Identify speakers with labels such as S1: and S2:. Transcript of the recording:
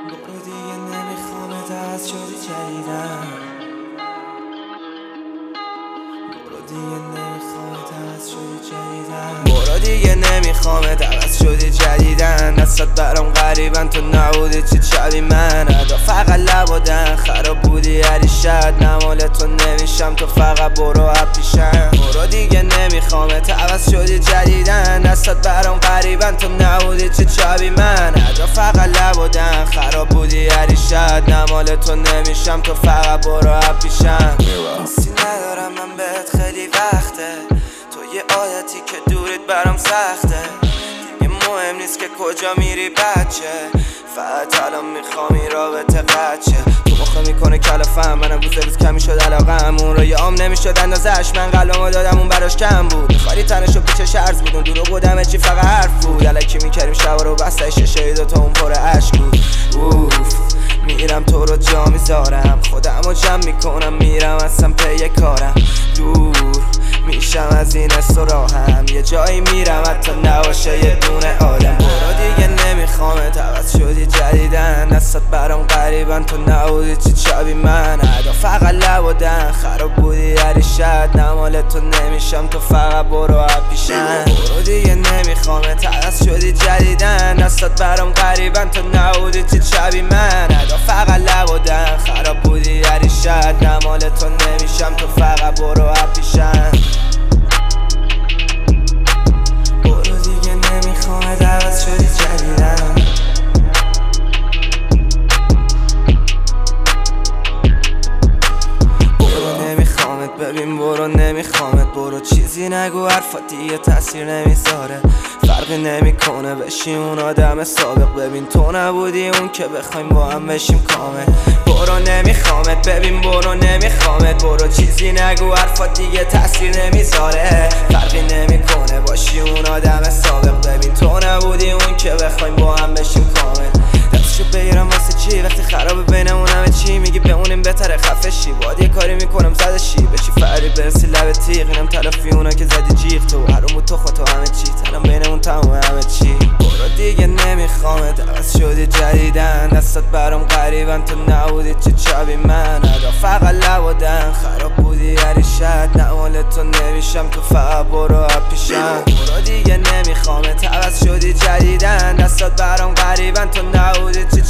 S1: برو دیگه نمیخوامت عوض شدی جدیدن. برو دیگه نمیخوامت عوض شدی جدیدن. برو دیگه نمیخوامت عوض شدی جدیدن. دستت برام غریبن تو نبودی چی شبی من. ادا فقط لبادن خراب بودی هری شد نمال تو نمیشم تو فقط برو اپیشم. برو دیگه نمیخوامت عوض شدی جدیدن. دستت برام غریبن تو نبودی چی شبی من. ادا فقط لبادن خراب بودی هری شد نمال تو نمیشم تو فقط برو اپیشم. حسی ندارم من بهت خیلی وقته. تو یه عادتی که دورت برام سخته. دیگه مهم نیست که کجا میری بچه. فقط الان میخوام این رابطه قچه. تو مخه میکنه کلافم منم روز کمی شد علاقم. اون رو یه عام نمیشد اندازش. من قلبمو دادم اون براش کم بود. میخواری تنشو پیچش عرض بود. اون دروغ بودم چی فقط حرف بود. الکی میکردیم شبا رو بسته ششه دوتا اون پر عشق بود. اوف میرم تو رو جا میذارم. خودمو جمع میکنم میرم اصلا پی کارم. دور میشم از این استراحم. یه جایی میرم حتی نباشه یه دونه آدم. برو دیگه نمیخوامت عوض شدی جدیدن. دستت برام غریبن تو نبودی چی شبی من. ادا فقط لبادن خراب بودی هری شد نمال تو نمیشم تو فقط برو اپیشن. برو دیگه نمیخوامت عوض شدی جدیدن. دستت برام غریبن تو نبودی چی شبی من. ادا فقط لبادن خراب بودی هری شد نمال تو نمیشم تو فقط برو اپیشن. برو دیگه نمیخوامت عوض شدی جدیدن. برو نمیخوامت ببین برو نمیخوامت. برو چیزی نگو حرفات دیگه تاثیر نمیذاره. فرقی نمیکنه بشی اون آدم سابق. ببین تو نبودی اون که بخوایم با هم بشیم کامل. برو نمیخوامت ببین برو نمیخوامت. برو چیزی نگو حرفات دیگه تاثیر نمیذاره. فرقی نمیکنه باشی اون آدم سابق. ببین تو نبودی اون که بخوایم با هم بشیم کامل. دستشو بگیرم واسه چی وقتی خرابه بینمون همه چی. میگی بمونیم بهتره خفه شی. باید یه کاری میکنم زدشی بشی فری برسی لب تیغ. اینم تلافی اونا که زدی جیغ. تو حروم تو خود تو همه چی تنم بینمون تموم همه چی. برو دیگه نمیخوامت عوض شدی جدیدن. دستت برام غریبن تو نبودی چی شبی من. ادا فقط لبادن خراب بودی هری شد نمال تو نمیشم تو فقط برو اپیشم. برو دیگه نمیخوامت عوض شدی جدیدن. دستت برام غریبن تو نبودی چی